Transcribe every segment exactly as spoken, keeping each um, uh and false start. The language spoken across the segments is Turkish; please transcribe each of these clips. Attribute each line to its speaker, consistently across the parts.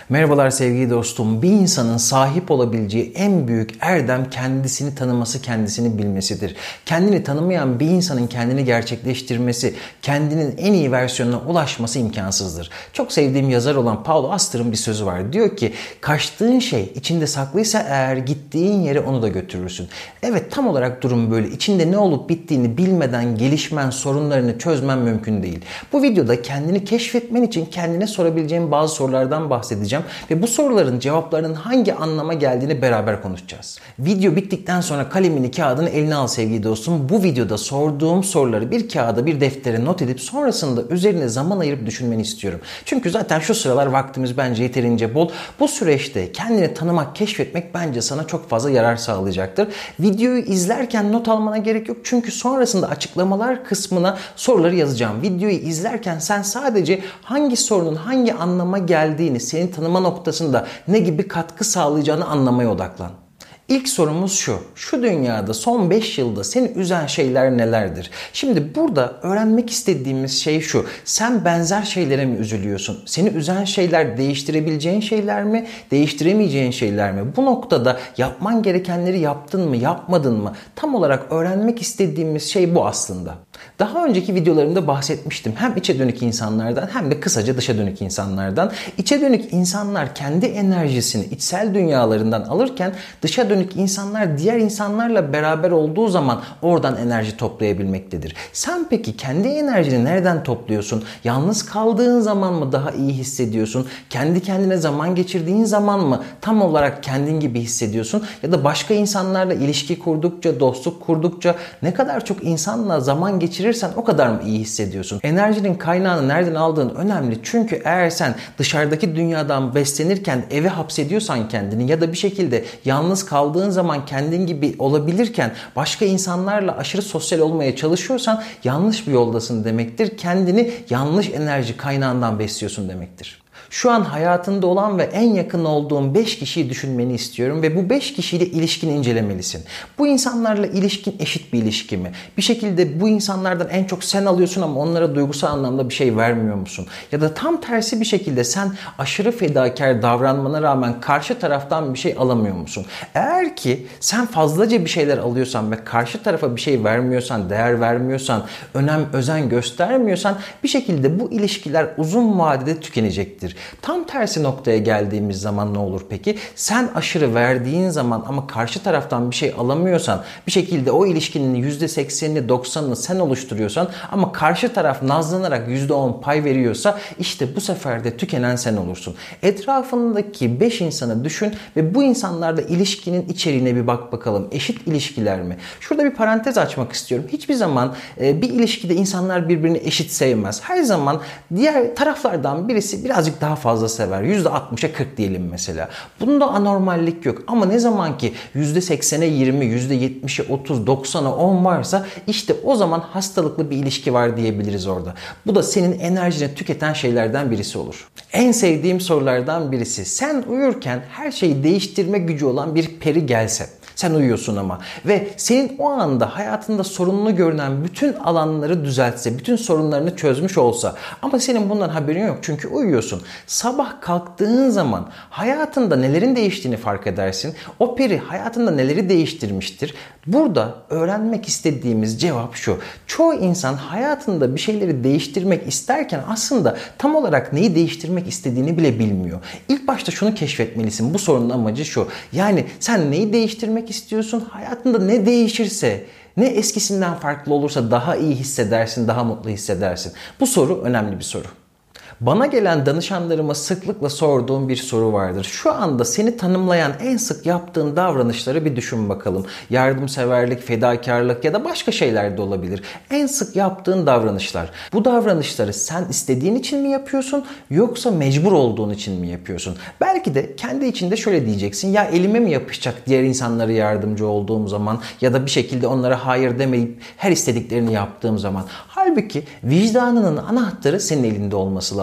Speaker 1: Merhabalar sevgili dostum. Bir insanın sahip olabileceği en büyük erdem kendisini tanıması, kendisini bilmesidir. Kendini tanımayan bir insanın kendini gerçekleştirmesi, kendinin en iyi versiyonuna ulaşması imkansızdır. Çok sevdiğim yazar olan Paul Auster'ın bir sözü var. Diyor ki, kaçtığın şey içinde saklıysa eğer gittiğin yere onu da götürürsün. Evet, tam olarak durum böyle. İçinde ne olup bittiğini bilmeden gelişmen, sorunlarını çözmen mümkün değil. Bu videoda kendini keşfetmen için kendine sorabileceğin bazı sorulardan bahsedeceğim. Ve bu soruların cevaplarının hangi anlama geldiğini beraber konuşacağız. Video bittikten sonra kalemini, kağıdını eline al sevgili dostum. Bu videoda sorduğum soruları bir kağıda, bir deftere not edip sonrasında üzerine zaman ayırıp düşünmeni istiyorum. Çünkü zaten şu sıralar vaktimiz bence yeterince bol. Bu süreçte kendini tanımak, keşfetmek bence sana çok fazla yarar sağlayacaktır. Videoyu izlerken not almana gerek yok. Çünkü sonrasında açıklamalar kısmına soruları yazacağım. Videoyu izlerken sen sadece hangi sorunun hangi anlama geldiğini, seni tanıma noktasında ne gibi katkı sağlayacağını anlamaya odaklan. İlk sorumuz şu. Şu dünyada son beş yılda seni üzen şeyler nelerdir? Şimdi burada öğrenmek istediğimiz şey şu. Sen benzer şeylere mi üzülüyorsun? Seni üzen şeyler değiştirebileceğin şeyler mi? Değiştiremeyeceğin şeyler mi? Bu noktada yapman gerekenleri yaptın mı? Yapmadın mı? Tam olarak öğrenmek istediğimiz şey bu aslında. Daha önceki videolarımda bahsetmiştim. Hem içe dönük insanlardan hem de kısaca dışa dönük insanlardan. İçe dönük insanlar kendi enerjisini içsel dünyalarından alırken dışa dönük insanlar diğer insanlarla beraber olduğu zaman oradan enerji toplayabilmektedir. Sen peki kendi enerjini nereden topluyorsun? Yalnız kaldığın zaman mı daha iyi hissediyorsun? Kendi kendine zaman geçirdiğin zaman mı tam olarak kendin gibi hissediyorsun? Ya da başka insanlarla ilişki kurdukça, dostluk kurdukça ne kadar çok insanla zaman geçirirsen o kadar mı iyi hissediyorsun? Enerjinin kaynağını nereden aldığın önemli. Çünkü eğer sen dışarıdaki dünyadan beslenirken eve hapsediyorsan kendini ya da bir şekilde yalnız kaldığın zaman kendin gibi olabilirken başka insanlarla aşırı sosyal olmaya çalışıyorsan yanlış bir yoldasın demektir. Kendini yanlış enerji kaynağından besliyorsun demektir. Şu an hayatında olan ve en yakın olduğun beş kişiyi düşünmeni istiyorum ve bu beş kişiyle ilişkini incelemelisin. Bu insanlarla ilişkin eşit bir ilişki mi? Bir şekilde bu insanlardan en çok sen alıyorsun ama onlara duygusal anlamda bir şey vermiyor musun? Ya da tam tersi bir şekilde sen aşırı fedakar davranmana rağmen karşı taraftan bir şey alamıyor musun? Eğer ki sen fazlaca bir şeyler alıyorsan ve karşı tarafa bir şey vermiyorsan, değer vermiyorsan, önem, özen göstermiyorsan bir şekilde bu ilişkiler uzun vadede tükenecektir. Tam tersi noktaya geldiğimiz zaman ne olur peki? Sen aşırı verdiğin zaman ama karşı taraftan bir şey alamıyorsan, bir şekilde o ilişkinin yüzde seksenini doksanını sen oluşturuyorsan ama karşı taraf nazlanarak yüzde on pay veriyorsa işte bu sefer de tükenen sen olursun. Etrafındaki beş insanı düşün ve bu insanlarla ilişkinin içeriğine bir bak bakalım. Eşit ilişkiler mi? Şurada bir parantez açmak istiyorum. Hiçbir zaman bir ilişkide insanlar birbirini eşit sevmez. Her zaman diğer taraflardan birisi birazcık daha fazla sever. yüzde altmışa kırk diyelim mesela. Bunda anormallik yok. Ama ne zaman ki yüzde seksene yirmi, yüzde yetmişe otuz, doksana on varsa işte o zaman hastalıklı bir ilişki var diyebiliriz orada. Bu da senin enerjini tüketen şeylerden birisi olur. En sevdiğim sorulardan birisi. Sen uyurken her şeyi değiştirme gücü olan bir peri gelse. Sen uyuyorsun ama ve senin o anda hayatında sorunlu görünen bütün alanları düzeltse, bütün sorunlarını çözmüş olsa ama senin bundan haberin yok çünkü uyuyorsun. Sabah kalktığın zaman hayatında nelerin değiştiğini fark edersin. O peri hayatında neleri değiştirmiştir? Burada öğrenmek istediğimiz cevap şu. Çoğu insan hayatında bir şeyleri değiştirmek isterken aslında tam olarak neyi değiştirmek istediğini bile bilmiyor. İlk başta şunu keşfetmelisin. Bu sorunun amacı şu. Yani sen neyi değiştirmek istiyorsun? Hayatında ne değişirse, ne eskisinden farklı olursa daha iyi hissedersin, daha mutlu hissedersin. Bu soru önemli bir soru. Bana gelen danışanlarıma sıklıkla sorduğum bir soru vardır. Şu anda seni tanımlayan en sık yaptığın davranışları bir düşün bakalım. Yardımseverlik, fedakarlık ya da başka şeyler de olabilir. En sık yaptığın davranışlar. Bu davranışları sen istediğin için mi yapıyorsun yoksa mecbur olduğun için mi yapıyorsun? Belki de kendi içinde şöyle diyeceksin. Ya elime mi yapışacak diğer insanlara yardımcı olduğum zaman ya da bir şekilde onlara hayır demeyip her istediklerini yaptığım zaman. Halbuki vicdanının anahtarı senin elinde olması lazım.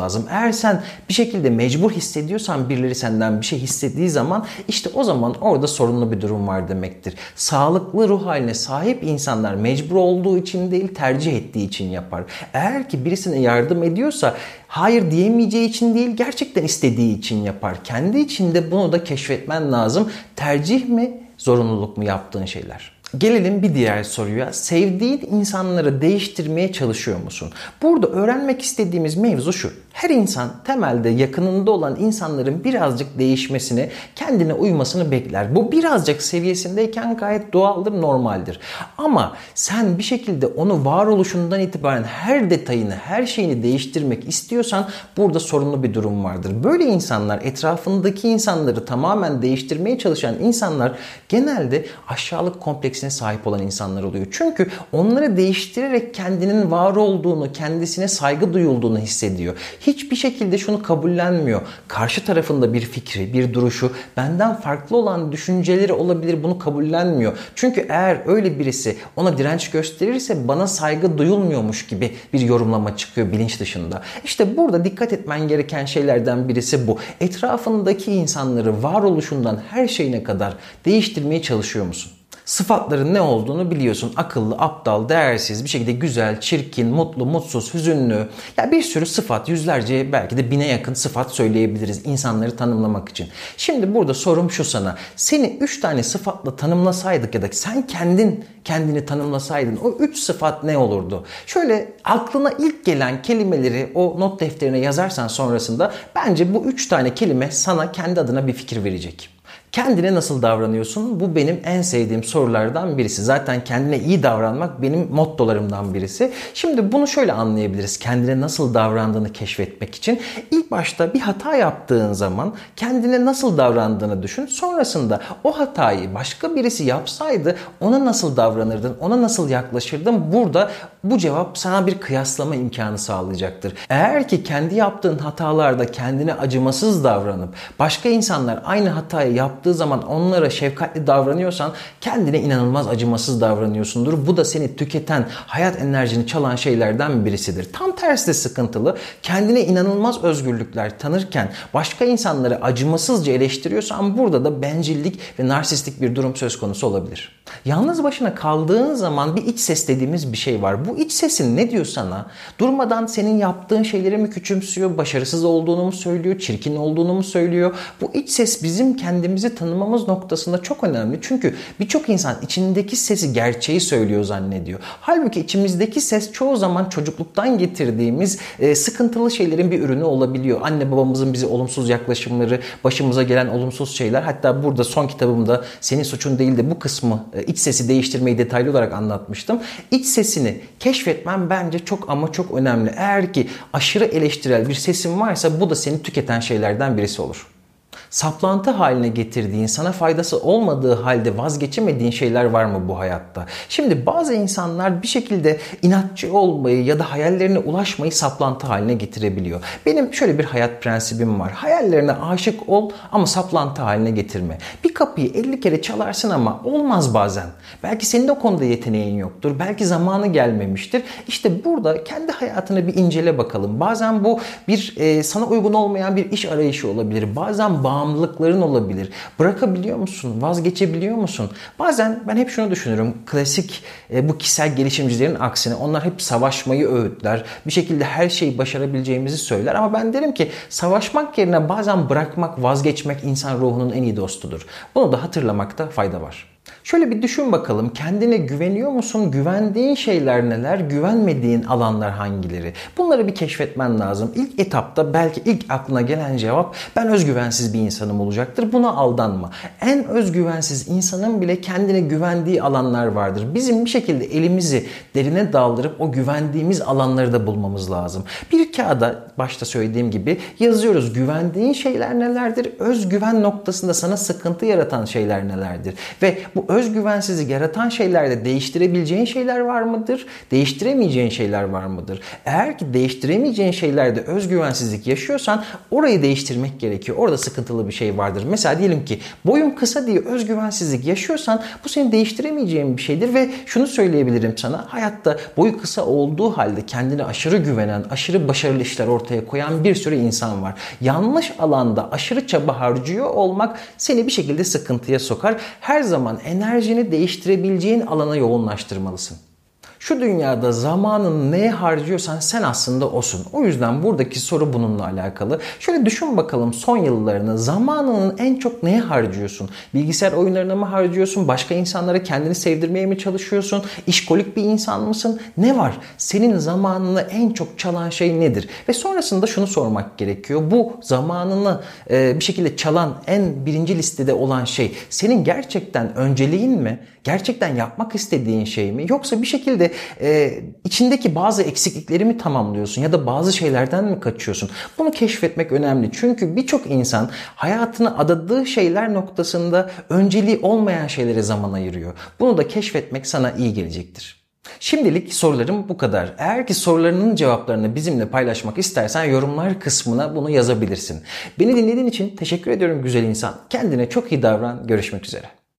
Speaker 1: lazım. Eğer sen bir şekilde mecbur hissediyorsan, birileri senden bir şey hissettiği zaman işte o zaman orada sorunlu bir durum var demektir. Sağlıklı ruh haline sahip insanlar mecbur olduğu için değil, tercih ettiği için yapar. Eğer ki birisine yardım ediyorsa hayır diyemeyeceği için değil, gerçekten istediği için yapar. Kendi içinde bunu da keşfetmen lazım. Tercih mi, zorunluluk mu yaptığın şeyler? Gelelim bir diğer soruya. Sevdiğin insanları değiştirmeye çalışıyor musun? Burada öğrenmek istediğimiz mevzu şu. Her insan temelde yakınında olan insanların birazcık değişmesini, kendine uymasını bekler. Bu birazcık seviyesindeyken gayet doğaldır, normaldir. Ama sen bir şekilde onu varoluşundan itibaren her detayını, her şeyini değiştirmek istiyorsan burada sorunlu bir durum vardır. Böyle insanlar, etrafındaki insanları tamamen değiştirmeye çalışan insanlar genelde aşağılık kompleksine sahip olan insanlar oluyor. Çünkü onları değiştirerek kendinin var olduğunu, kendisine saygı duyulduğunu hissediyor. Hiçbir şekilde şunu kabullenmiyor. Karşı tarafında bir fikri, bir duruşu, benden farklı olan düşünceleri olabilir, bunu kabullenmiyor. Çünkü eğer öyle birisi ona direnç gösterirse bana saygı duyulmuyormuş gibi bir yorumlama çıkıyor bilinç dışında. İşte burada dikkat etmen gereken şeylerden birisi bu. Etrafındaki insanları varoluşundan her şeyine kadar değiştirmeye çalışıyor musun? Sıfatların ne olduğunu biliyorsun. Akıllı, aptal, değersiz, bir şekilde güzel, çirkin, mutlu, mutsuz, hüzünlü. Ya bir sürü sıfat, yüzlerce belki de bine yakın sıfat söyleyebiliriz insanları tanımlamak için. Şimdi burada sorum şu sana. Seni üç tane sıfatla tanımlasaydık ya da sen kendin kendini tanımlasaydın o üç sıfat ne olurdu? Şöyle aklına ilk gelen kelimeleri o not defterine yazarsan sonrasında bence bu üç tane kelime sana kendi adına bir fikir verecek. Kendine nasıl davranıyorsun? Bu benim en sevdiğim sorulardan birisi. Zaten kendine iyi davranmak benim mottolarımdan birisi. Şimdi bunu şöyle anlayabiliriz. Kendine nasıl davrandığını keşfetmek için. İlk başta bir hata yaptığın zaman kendine nasıl davrandığını düşün. Sonrasında o hatayı başka birisi yapsaydı ona nasıl davranırdın? Ona nasıl yaklaşırdın? Burada bu cevap sana bir kıyaslama imkanı sağlayacaktır. Eğer ki kendi yaptığın hatalarda kendine acımasız davranıp başka insanlar aynı hatayı yaptığı zaman onlara şefkatli davranıyorsan kendine inanılmaz acımasız davranıyorsundur. Bu da seni tüketen, hayat enerjini çalan şeylerden birisidir. Tam tersi de sıkıntılı. Kendine inanılmaz özgürlükler tanırken başka insanları acımasızca eleştiriyorsan burada da bencillik ve narsistik bir durum söz konusu olabilir. Yalnız başına kaldığın zaman bir iç ses dediğimiz bir şey var. Bu iç sesin ne diyor sana? Durmadan senin yaptığın şeyleri mi küçümsüyor, başarısız olduğunu mu söylüyor, çirkin olduğunu mu söylüyor? Bu iç ses bizim kendimizi tanımamız noktasında çok önemli. Çünkü birçok insan içindeki sesi gerçeği söylüyor zannediyor. Halbuki içimizdeki ses çoğu zaman çocukluktan getirdiğimiz e, sıkıntılı şeylerin bir ürünü olabiliyor. Anne babamızın bize olumsuz yaklaşımları, başımıza gelen olumsuz şeyler. Hatta burada son kitabımda Senin Suçun Değil de bu kısmı e, iç sesi değiştirmeyi detaylı olarak anlatmıştım. İç sesini keşfetmen bence çok ama çok önemli. Eğer ki aşırı eleştirel bir sesin varsa bu da seni tüketen şeylerden birisi olur. Saplantı haline getirdiğin, sana faydası olmadığı halde vazgeçemediğin şeyler var mı bu hayatta? Şimdi bazı insanlar bir şekilde inatçı olmayı ya da hayallerine ulaşmayı saplantı haline getirebiliyor. Benim şöyle bir hayat prensibim var. Hayallerine aşık ol ama saplantı haline getirme. Bir kapıyı elli kere çalarsın ama olmaz bazen. Belki senin o konuda yeteneğin yoktur. Belki zamanı gelmemiştir. İşte burada kendi hayatını bir incele bakalım. Bazen bu bir e, sana uygun olmayan bir iş arayışı olabilir. Bazen bağımlılıkların olabilir. Bırakabiliyor musun? Vazgeçebiliyor musun? Bazen ben hep şunu düşünürüm. Klasik e, bu kişisel gelişimcilerin aksine onlar hep savaşmayı öğütler. Bir şekilde her şeyi başarabileceğimizi söyler. Ama ben derim ki savaşmak yerine bazen bırakmak, vazgeçmek insan ruhunun en iyi dostudur. Bunu da hatırlamakta fayda var. Şöyle bir düşün bakalım. Kendine güveniyor musun? Güvendiğin şeyler neler? Güvenmediğin alanlar hangileri? Bunları bir keşfetmen lazım. İlk etapta belki ilk aklına gelen cevap ben özgüvensiz bir insanım olacaktır. Buna aldanma. En özgüvensiz insanın bile kendine güvendiği alanlar vardır. Bizim bir şekilde elimizi derine daldırıp o güvendiğimiz alanları da bulmamız lazım. Bir kağıda başta söylediğim gibi yazıyoruz. Güvendiğin şeyler nelerdir? Özgüven noktasında sana sıkıntı yaratan şeyler nelerdir? Ve bu özgüvensizlik yaratan şeylerde değiştirebileceğin şeyler var mıdır? Değiştiremeyeceğin şeyler var mıdır? Eğer ki değiştiremeyeceğin şeylerde özgüvensizlik yaşıyorsan orayı değiştirmek gerekiyor. Orada sıkıntılı bir şey vardır. Mesela diyelim ki boyum kısa diye özgüvensizlik yaşıyorsan bu senin değiştiremeyeceğin bir şeydir ve şunu söyleyebilirim sana. Hayatta boyu kısa olduğu halde kendine aşırı güvenen, aşırı başarılı işler ortaya koyan bir sürü insan var. Yanlış alanda aşırı çaba harcıyor olmak seni bir şekilde sıkıntıya sokar. Her zaman enerjini değiştirebileceğin alana yoğunlaştırmalısın. Şu dünyada zamanını neye harcıyorsan sen aslında osun. O yüzden buradaki soru bununla alakalı. Şöyle düşün bakalım son yıllarını, zamanının en çok neye harcıyorsun? Bilgisayar oyunlarına mı harcıyorsun? Başka insanlara kendini sevdirmeye mi çalışıyorsun? İşkolik bir insan mısın? Ne var? Senin zamanını en çok çalan şey nedir? Ve sonrasında şunu sormak gerekiyor. Bu zamanını e, bir şekilde çalan en birinci listede olan şey senin gerçekten önceliğin mi? Gerçekten yapmak istediğin şey mi? Yoksa bir şekilde e, içindeki bazı eksiklikleri mi tamamlıyorsun ya da bazı şeylerden mi kaçıyorsun? Bunu keşfetmek önemli. Çünkü birçok insan hayatını adadığı şeyler noktasında önceliği olmayan şeylere zaman ayırıyor. Bunu da keşfetmek sana iyi gelecektir. Şimdilik sorularım bu kadar. Eğer ki sorularının cevaplarını bizimle paylaşmak istersen yorumlar kısmına bunu yazabilirsin. Beni dinlediğin için teşekkür ediyorum güzel insan. Kendine çok iyi davran. Görüşmek üzere.